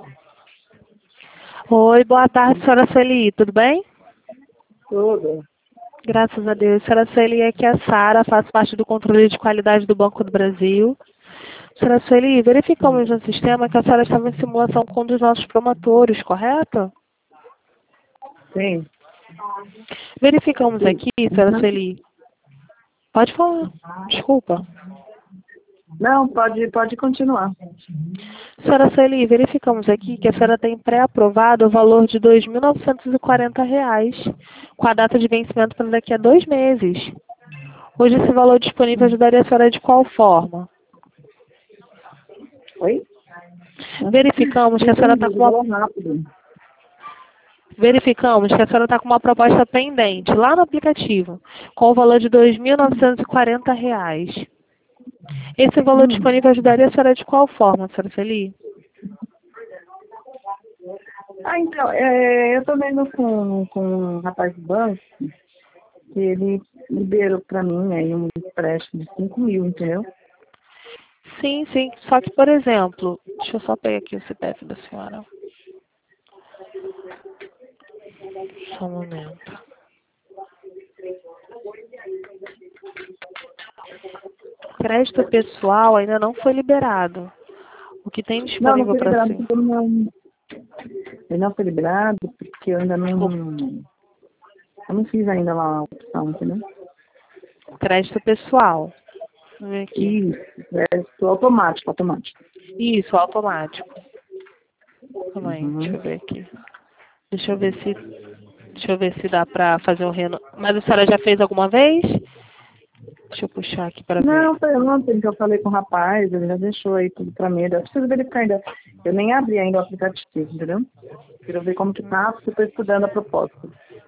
Oi, boa tarde, senhora Celi, tudo bem? Tudo. Graças a Deus. Senhora Celi, aqui é a Sara, faço parte do controle de qualidade do Banco do Brasil. Senhora Celi, verificamos no sistema que a senhora estava em simulação com um dos nossos promotores, correto? Sim. Verificamos aqui, senhora Uhum. Celi. Pode falar, desculpa. Não, pode continuar. Senhora Celi, verificamos aqui que a senhora tem pré-aprovado o valor de R$ 2.940, com a data de vencimento para daqui a 2 meses. Hoje esse valor disponível ajudaria a senhora de qual forma? Oi? Verificamos que a senhora está com uma... Falou rápido. Verificamos que a senhora está com uma proposta pendente lá no aplicativo, com o valor de R$ 2.940. Esse valor disponível ajudaria a senhora de qual forma, senhora Celi? Então, eu estou vendo com um rapaz do banco que ele liberou para mim aí um empréstimo de 5 mil, entendeu? Sim, sim. Só que, por exemplo, deixa eu só pegar aqui o CPF da senhora. Só um momento. O crédito pessoal ainda não foi liberado. O que tem Não disponível foi para liberado si? porque ele não foi liberado porque eu ainda eu não fiz ainda lá a opção, entendeu? Crédito pessoal. Vamos ver aqui. Isso, crédito automático. Isso, automático. Calma aí, deixa Uhum. eu ver aqui. Deixa eu ver se dá pra fazer um reno. Mas a senhora já fez alguma vez? Deixa eu puxar aqui para ver. Não, foi ontem que eu falei com o rapaz, ele já deixou aí tudo pra mim. Eu preciso verificar ainda. Eu nem abri ainda o aplicativo, entendeu? Quero ver como que tá, porque eu tô estudando a proposta.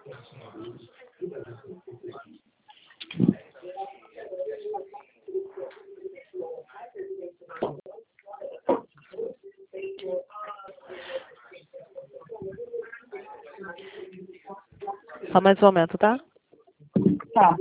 Só mais um momento, tá? Tá.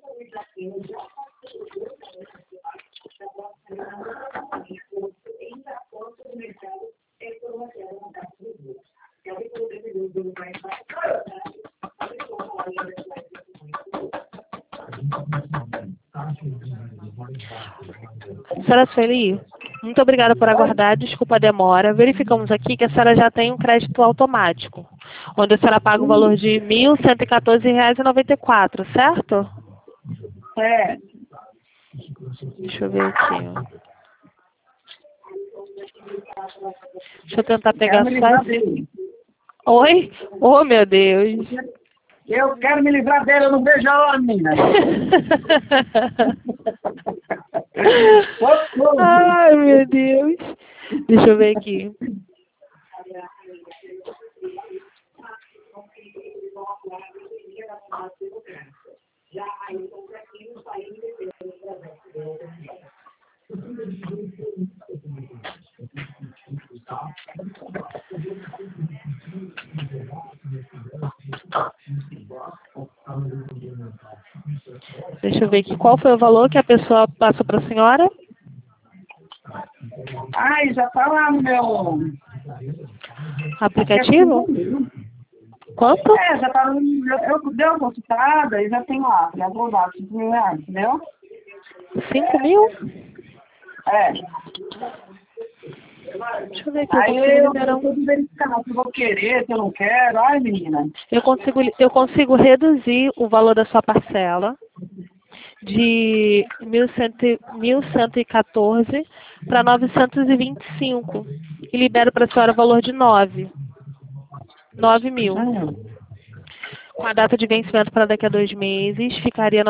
Senhora Sueli, muito obrigada por aguardar. Desculpa a demora. Verificamos aqui que a senhora já tem um crédito automático, onde a senhora paga o valor de R$ 1.114,94, certo? É. Deixa eu ver aqui. Deixa eu tentar pegar Quero me só livrar esse... dele. Oi? Oh, meu Deus. Eu quero me livrar dele, eu não vejo a hora, menina. Socorro. Ai, meu Deus. Deixa eu ver aqui. Deixa eu ver aqui. Qual foi o valor que a pessoa passou para a senhora? Ai, já tá lá no meu... Aplicativo? Quanto? Já tá no... Eu dei uma consultada e já tem lá. Já vou dar R$ 5.000, entendeu? 5.000? É. Deixa eu ver aqui. Aí Eu consigo eu liberar tô verificando se eu vou querer, se eu não quero. Ai, menina. Eu consigo reduzir o valor da sua parcela de 1.114 para 925 e libero para a senhora o valor de 9 mil. Com a data de vencimento para daqui a 2 meses, ficaria R$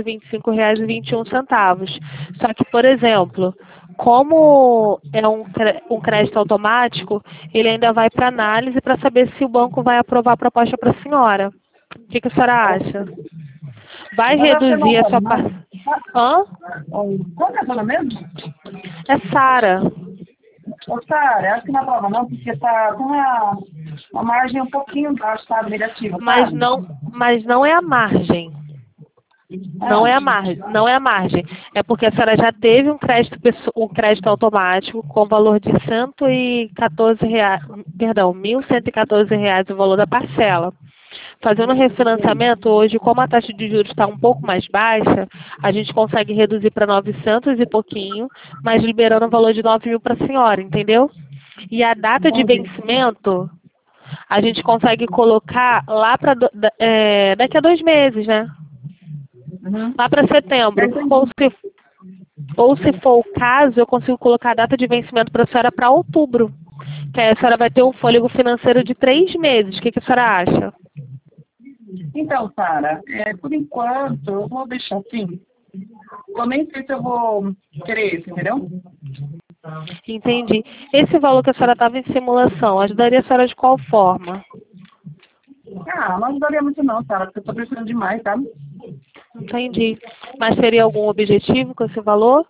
925,21. Só que, por exemplo, como é um crédito automático, ele ainda vai para análise para saber se o banco vai aprovar a proposta para a senhora. O que a senhora acha? Vai Mas acho que não reduzir a sua pode, não. parcela. Hã? Qual que é o seu nome mesmo? É Sara. Ô, Sara, acho que não aprova não, porque tá com uma margem um pouquinho baixa, sabe, negativa, sabe? Mas não é a margem. Não é a margem, não é a margem. É porque a senhora já teve um crédito automático com valor de R$ 114, perdão, R$ 1.114 o valor da parcela. Fazendo refinanciamento hoje, como a taxa de juros está um pouco mais baixa, a gente consegue reduzir para 900 e pouquinho, mas liberando o valor de 9.000 para a senhora, entendeu? E a data de Entendi. vencimento, a gente consegue colocar lá para daqui a 2 meses, né? Uhum. Lá para setembro. Eu entendi. Ou se for o caso, eu consigo colocar a data de vencimento para a senhora para outubro. Que aí a senhora vai ter um fôlego financeiro de 3 meses. O que a senhora acha? Então, Sara, por enquanto, eu vou deixar assim. Eu nem sei se eu vou querer isso, entendeu? Entendi. Esse valor que a senhora estava em simulação, ajudaria a senhora de qual forma? Ah, não ajudaria muito não, Sara, porque eu tô precisando demais, sabe? Entendi. Mas teria algum objetivo com esse valor?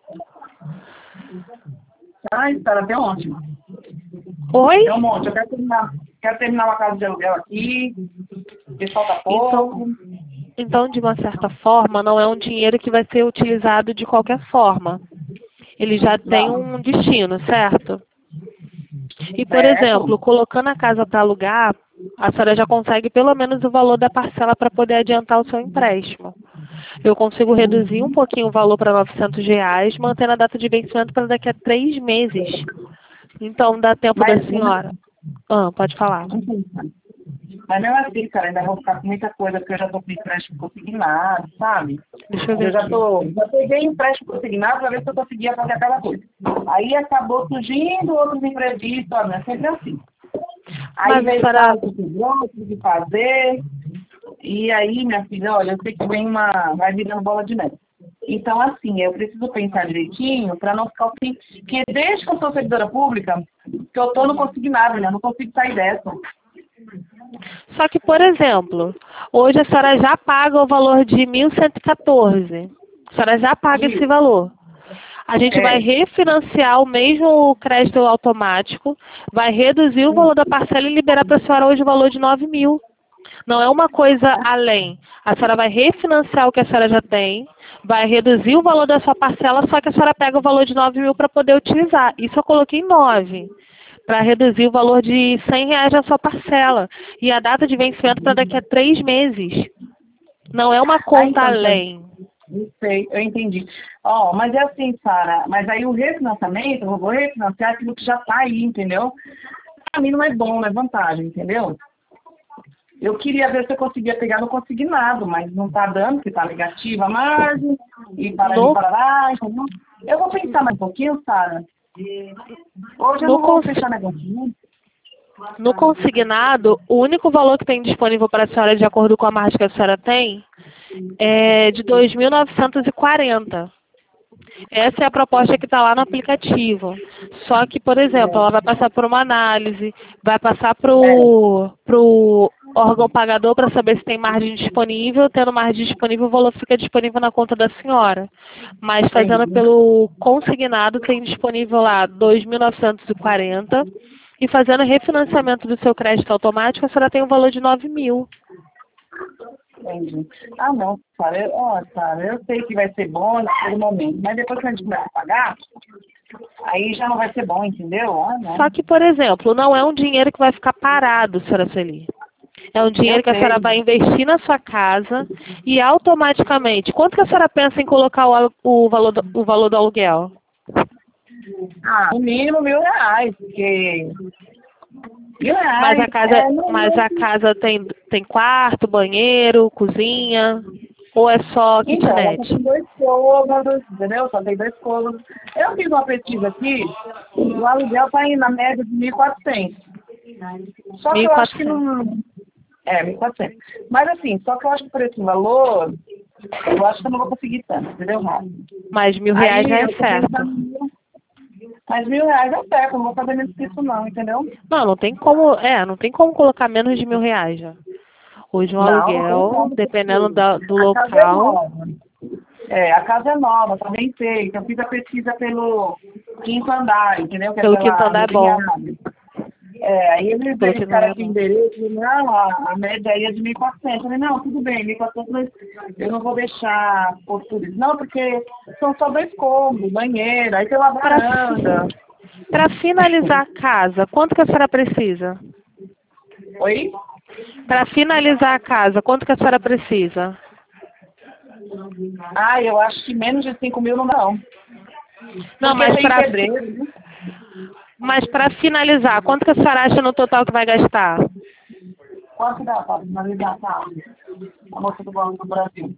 Ai, Sara, até ótimo. Oi? É um monte. Eu quero terminar uma casa de aluguel aqui, que falta pouco. Então, de uma certa forma, não é um dinheiro que vai ser utilizado de qualquer forma. Ele já tem Não, um destino, certo? E, por certo. exemplo, colocando a casa para alugar, a senhora já consegue pelo menos o valor da parcela para poder adiantar o seu empréstimo. Eu consigo reduzir um Uhum. pouquinho o valor para R$ 900, mantendo a data de vencimento para daqui a 3 meses. Então, dá tempo da Mas, senhora. Pode falar. mas mesmo assim, cara, ainda vou ficar com muita coisa, porque eu já tô com empréstimo consignado, sabe? Deixa eu ver Eu já aqui. já peguei empréstimo consignado para ver se eu conseguia fazer aquela coisa. Aí acabou surgindo outros imprevistos, ó, é sempre assim. Aí Mas a veio senhora, caso que gosto de fazer, e aí, minha filha, olha, eu sei que vai virando bola de neve. Então, assim, eu preciso pensar direitinho para não ficar assim, porque desde que eu sou servidora pública, que eu tô no consignado, né? Eu não consigo sair dessa. só que, por exemplo, hoje a senhora já paga o valor de 1.114. A senhora já paga esse E, valor. A gente vai é, refinanciar o mesmo crédito automático, vai reduzir o valor da parcela e liberar para a senhora hoje o valor de 9.000. Não é uma coisa além. A senhora vai refinanciar o que a senhora já tem, vai reduzir o valor da sua parcela, só que a senhora pega o valor de 9.000 para poder utilizar. Isso eu coloquei em 9, para reduzir o valor de R$ 100 da sua parcela. E a data de vencimento para daqui a 3 meses. Não é uma conta então, além. não sei, eu entendi. Ó, mas é assim, Sara, mas aí o refinanciamento, eu vou refinanciar aquilo que já tá aí, entendeu? Pra mim não é bom, não é vantagem, entendeu? Eu queria ver se eu conseguia pegar no consignado, mas não tá dando, porque tá negativa a margem, e No, para lá, entendeu? Eu vou pensar mais um pouquinho, Sara. Hoje eu no, não vou consi- fechar negócio, né? no consignado, o único valor que tem disponível para a senhora, de acordo com a margem que a senhora tem, é de 2.940. Essa é a proposta que está lá no aplicativo. Só que, por exemplo, ela vai passar por uma análise, vai passar para É, o órgão pagador para saber se tem margem disponível. Tendo margem disponível, o valor fica disponível na conta da senhora. Mas fazendo entendi. pelo consignado, tem disponível lá 2.940. E fazendo refinanciamento do seu crédito automático, a senhora tem um valor de 9.000. Entendi. Ah, não, Sara, eu sei que vai ser bom naquele momento, mas depois que a gente começa a pagar, aí já não vai ser bom, entendeu? Ah, Só não. que, por exemplo, não é um dinheiro que vai ficar parado, senhora Celi. É um Eu dinheiro que a senhora sei. vai investir na sua casa e automaticamente, quanto que a senhora pensa em colocar o valor do aluguel? Ah, no mínimo R$ 1.000, porque Mas a R$ 1.000 casa, não, mas a casa tem quarto, banheiro, cozinha, ou é só então, ela só kitnet? tem dois cômodos, entendeu? Só tem dois cômodos. Eu fiz uma pesquisa aqui, o aluguel está aí na média de 1.400. Só que eu acho que 1.400. não. É, 1.400. Mas assim, só que eu acho que por esse valor, eu acho que eu não vou conseguir tanto, entendeu, Rafa? Mas R$ 1.000 já Aí é eu tô certo. pensando, mas R$ 1.000 é certo, eu não vou fazer menos que isso não, entendeu? Não, não tem como colocar menos de R$ 1.000 já. Hoje um Não, não tem aluguel, como, dependendo porque do a casa é local, nova. É, a casa é nova, tá bem feita. Eu fiz a pesquisa pelo quinto andar, entendeu? Que é pelo quinto pela andar é bom. meia. Aí eles verificaram aqui o endereço, não, a média aí é de 1.400. Eu falei, não, tudo bem, 1.400, mas eu não vou deixar por tudo isso. Não, porque são só 2 cômodos, banheiro, aí tem uma varanda. Para finalizar a casa, quanto que a senhora precisa? Oi? Para finalizar a casa, quanto que a senhora precisa? Eu acho que menos de 5.000 não dá, não. Não, mas para finalizar, quanto que a senhora acha no total que vai gastar? Quanto dá para finalizar a casa? A moça do Banco do Brasil.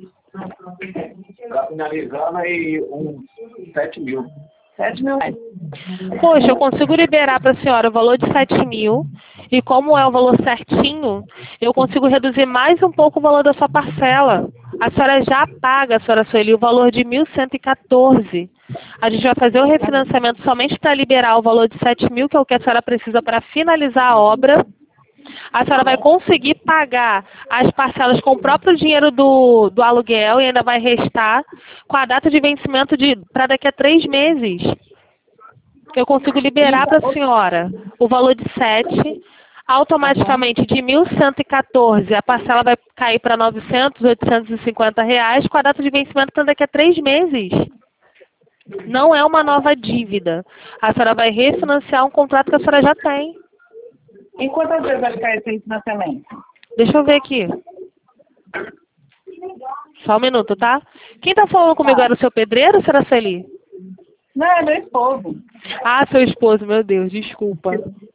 Para finalizar, aí uns 7.000. 7.000 reais. Poxa, eu consigo liberar para a senhora o valor de 7.000 e como é o valor certinho, eu consigo reduzir mais um pouco o valor da sua parcela. A senhora já paga, senhora Sueli, o valor de 1.114. A gente vai fazer o refinanciamento somente para liberar o valor de 7.000, que é o que a senhora precisa para finalizar a obra. A senhora vai conseguir pagar as parcelas com o próprio dinheiro do aluguel e ainda vai restar com a data de vencimento para daqui a 3 meses. Eu consigo liberar para a senhora o valor de 7, automaticamente de 1.114, a parcela vai cair para 900, 850 reais, com a data de vencimento para daqui a 3 meses. Não é uma nova dívida. A senhora vai refinanciar um contrato que a senhora já tem. Em quantas vezes vai ficar esse financiamento? Deixa eu ver aqui. Só um minuto, tá? Quem tá falando comigo era o seu pedreiro, senhora Celi? Não, é meu esposo. Ah, seu esposo, meu Deus, desculpa.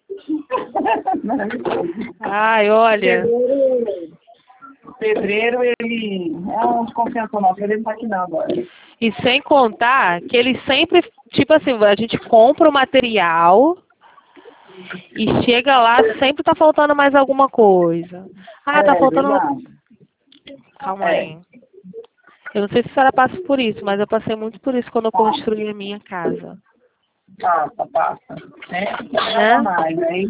Ai, olha. O pedreiro, ele é um desconfiança nosso, ele não tá aqui não agora. E sem contar que ele sempre, tipo assim, a gente compra o material e chega lá, sempre tá faltando mais alguma coisa. Ah, tá faltando... Verdade. Calma aí. Eu não sei se a senhora passa por isso, mas eu passei muito por isso quando eu construí a minha casa. Passa. Né? Aí,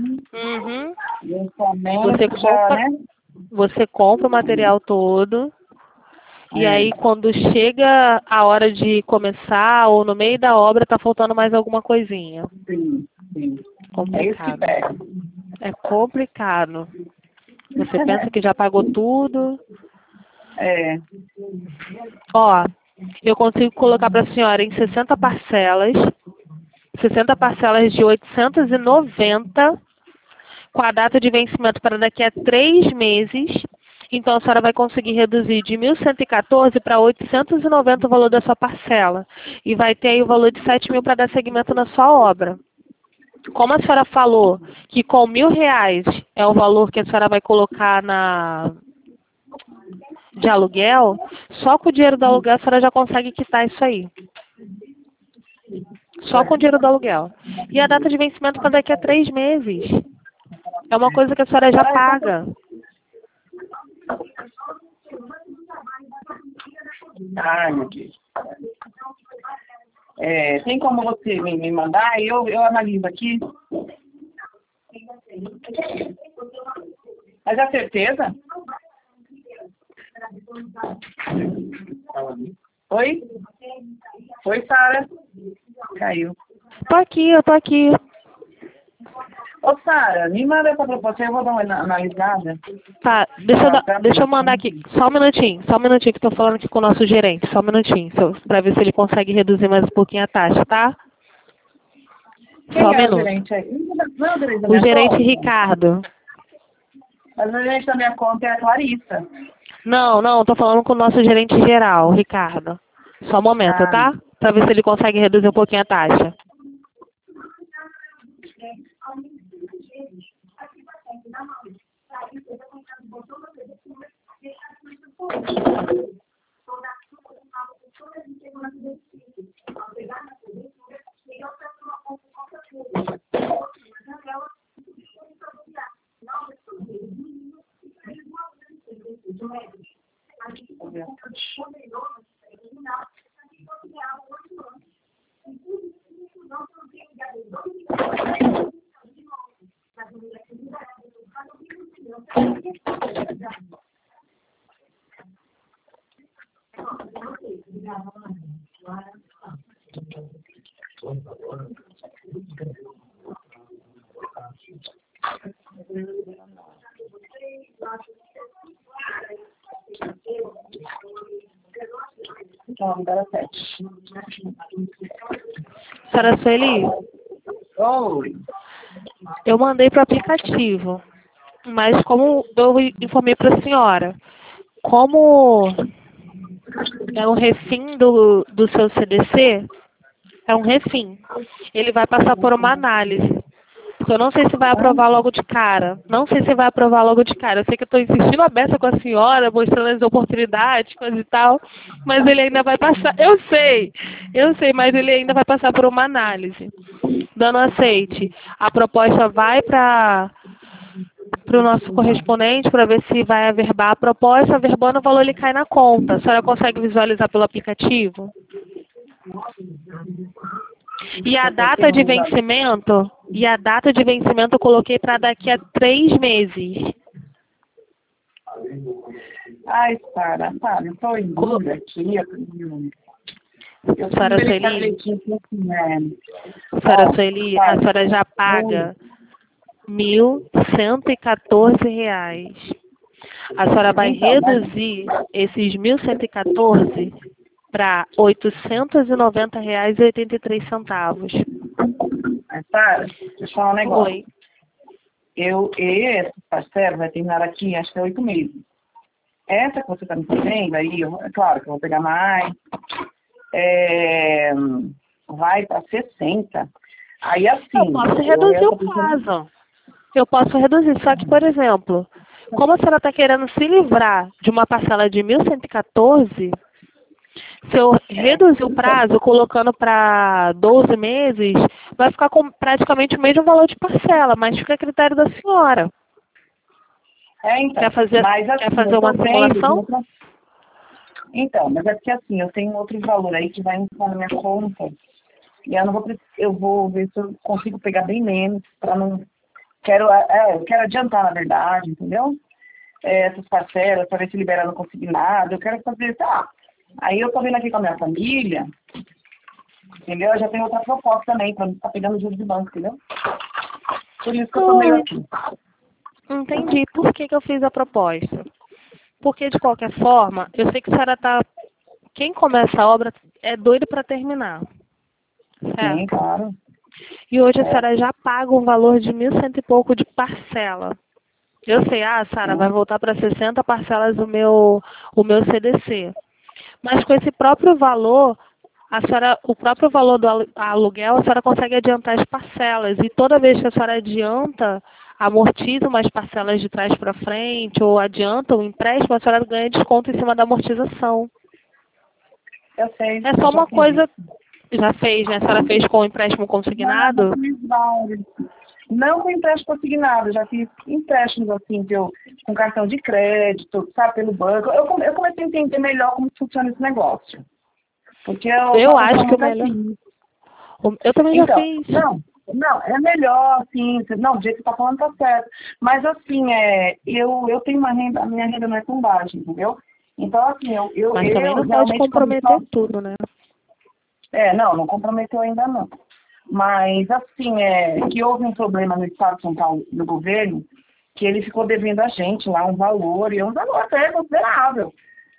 você compra o material todo e aí quando chega a hora de começar ou no meio da obra tá faltando mais alguma coisinha. Sim. Complicado. É complicado. Você pensa que já pagou tudo. Ó, eu consigo colocar para a senhora em 60 parcelas de 890, com a data de vencimento para daqui a 3 meses. Então, a senhora vai conseguir reduzir de 1.114 para 890 o valor da sua parcela. E vai ter aí o valor de 7.000 para dar seguimento na sua obra. Como a senhora falou que com R$1.000 é o valor que a senhora vai colocar de aluguel, só com o dinheiro do aluguel a senhora já consegue quitar isso aí. Só com o dinheiro do aluguel. E a data de vencimento para daqui a 3 meses. É uma coisa que a senhora já paga. Ai, meu Deus. Tem como você me mandar? Eu analiso aqui. Mas a certeza? Oi? Oi, Sara. Caiu. Eu tô aqui. Ô, Sara, me manda essa proposta, eu vou dar uma analisada. Tá, deixa eu mandar aqui. Só um minutinho que eu tô falando aqui com o nosso gerente. Só um minutinho, pra ver se ele consegue reduzir mais um pouquinho a taxa, tá? Quem Só um é minuto. O gerente aí? Não é o gerente da O minha gerente conta? Ricardo. Mas o gerente da minha conta é a Clarissa. Não, tô falando com o nosso gerente geral, o Ricardo. Só um momento, tá? Pra ver se ele consegue reduzir um pouquinho a taxa. que o nome dela é 7. Senhora Sueli, Oi. eu mandei para o aplicativo, mas como eu informei para a senhora, como é um refim do seu CDC, é um refim. Ele vai passar por uma análise. Porque eu não sei se vai aprovar logo de cara. Não sei se vai aprovar logo de cara. Eu sei que eu estou insistindo a beça com a senhora, mostrando as oportunidades, coisa e tal. Mas ele ainda vai passar. Eu sei, mas ele ainda vai passar por uma análise. Dando aceite, a proposta vai para o nosso correspondente para ver se vai averbar a proposta. Averbando o valor, ele cai na conta. A senhora consegue visualizar pelo aplicativo? E a data de vencimento? E a data de vencimento eu coloquei para daqui a 3 meses. Ai, Sara, sabe, eu tô em dúvida aqui. Senhora Sueli, senhora Sueli, a senhora já paga R$ 1.114. A senhora vai reduzir esses 1.114 para R$ 890,83. Sara, deixa eu falar um negócio. Oi. Esse parcelo vai terminar aqui, acho que é 8 meses. Essa que você está me fazendo aí, é claro que eu vou pegar mais, vai para 60. Aí assim... Eu posso reduzir o prazo. Eu posso reduzir, só que, por exemplo, como a senhora está querendo se livrar de uma parcela de 1.114, se eu reduzir o prazo, colocando para 12 meses, vai ficar com praticamente o mesmo valor de parcela, mas fica a critério da senhora. Então, quer fazer uma simulação? Então, mas é porque assim, eu tenho outro valor aí que vai entrar na minha conta. E eu vou ver se eu consigo pegar bem menos, para não... eu quero adiantar, na verdade, entendeu? Essas parcelas, para ver se liberar no consignado. Eu quero fazer, aí eu tô vendo aqui com a minha família, entendeu? Eu já tenho outra proposta também, para não ficar pegando juros de banco, entendeu? Por isso que eu tô meio aqui. Entendi. Por que eu fiz a proposta? Porque, de qualquer forma, eu sei que a senhora tá... Quem começa a obra é doido para terminar. Certo? Sim, claro. E hoje a senhora já paga um valor de 1.100 e pouco de parcela. Eu sei, Sara, vai voltar para 60 parcelas o meu CDC. Mas com esse próprio valor, o próprio valor do aluguel, a senhora consegue adiantar as parcelas. E toda vez que a senhora adianta, amortiza umas parcelas de trás para frente, ou adianta o empréstimo, a senhora ganha desconto em cima da amortização. Eu sei. É só uma coisa... Já fez, né? A senhora fez com o empréstimo consignado? Não com empréstimo consignado, já fiz empréstimos assim, com cartão de crédito, sabe, pelo banco. Eu comecei a entender melhor como funciona esse negócio. Porque eu acho que o melhor... Eu também já fiz. Não, é melhor, assim, não, do jeito que você tá falando tá certo. Mas assim, eu tenho uma renda, a minha renda não é tão baixa, entendeu? Então, assim, Mas também não pode comprometer tudo, né? Não comprometeu ainda não. Mas, assim, que houve um problema no estado de São Paulo, no governo, que ele ficou devendo a gente lá um valor, e um valor até considerável.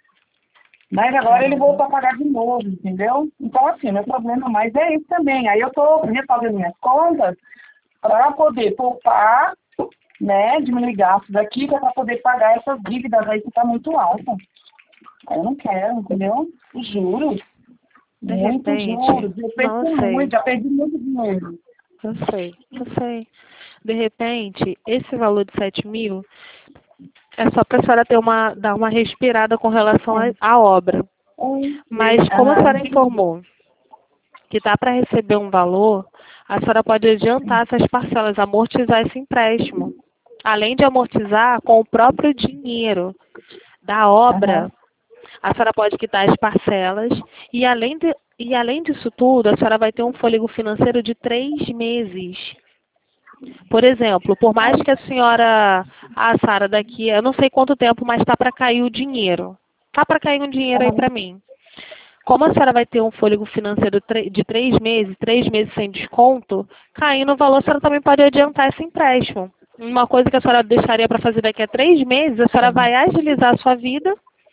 Mas agora ele voltou a pagar de novo, entendeu? Então, assim, meu problema mais é esse também. Aí eu estou refazendo minhas contas para poder poupar, né, diminuir gastos aqui, para poder pagar essas dívidas aí que tá muito alta. Aí eu não quero, entendeu? Os juros. De Muito repente, juros. Já perdi muito dinheiro. Eu sei. De repente, esse valor de 7 mil é só para a senhora dar uma respirada com relação à obra. Mas como a senhora informou que dá para receber um valor, a senhora pode adiantar essas parcelas, amortizar esse empréstimo. Além de amortizar com o próprio dinheiro da obra, a senhora pode quitar as parcelas e além disso tudo, a senhora vai ter um fôlego financeiro de 3 meses. Por exemplo, por mais que a senhora, Sara, daqui, eu não sei quanto tempo, mas está para cair o dinheiro. Está para cair um dinheiro aí para mim. Como a senhora vai ter um fôlego financeiro de 3 meses sem desconto, caindo o valor, a senhora também pode adiantar esse empréstimo. Uma coisa que a senhora deixaria para fazer daqui a 3 meses, a senhora vai agilizar a sua vida,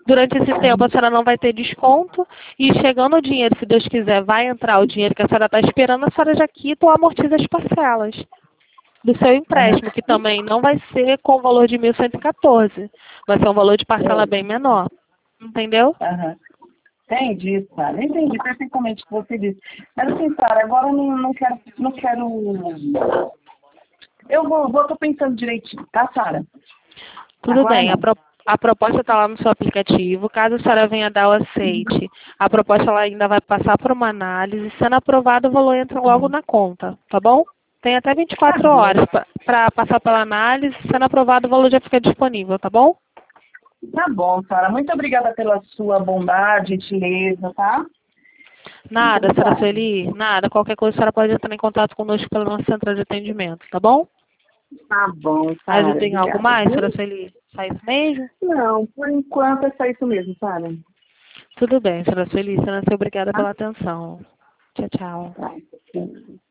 Durante esse tempo a senhora não vai ter desconto e chegando o dinheiro, se Deus quiser, vai entrar o dinheiro que a senhora está esperando, a senhora já quita ou amortiza as parcelas do seu empréstimo, que também não vai ser com o valor de 1.114. Vai ser um valor de parcela bem menor. Entendeu? Aham. Entendi, Sara. Entendi perfeitamente o que você disse. Mas assim, Sara, agora eu não quero. Tô pensando direitinho, tá, Sara? Tudo Agora bem. não. A proposta está lá no seu aplicativo. Caso a senhora venha dar o aceite, a proposta ela ainda vai passar por uma análise. Sendo aprovado, o valor entra logo na conta, tá bom? Tem até 24 horas para passar pela análise. Sendo aprovado, o valor já fica disponível, tá bom? Tá bom, Sara. Muito obrigada pela sua bondade, gentileza, tá? Nada, senhora Sueli, nada. Qualquer coisa, a senhora pode entrar em contato conosco pela nossa central de atendimento, tá bom? Tá bom, Sara. Ajudem algo Obrigada, mais, viu? senhora Sueli? Só isso mesmo? Não, por enquanto é só isso mesmo, Sara. Tudo bem, senhora Sueli. Senhora, obrigada Tá? pela atenção. Tchau, tchau. Tá.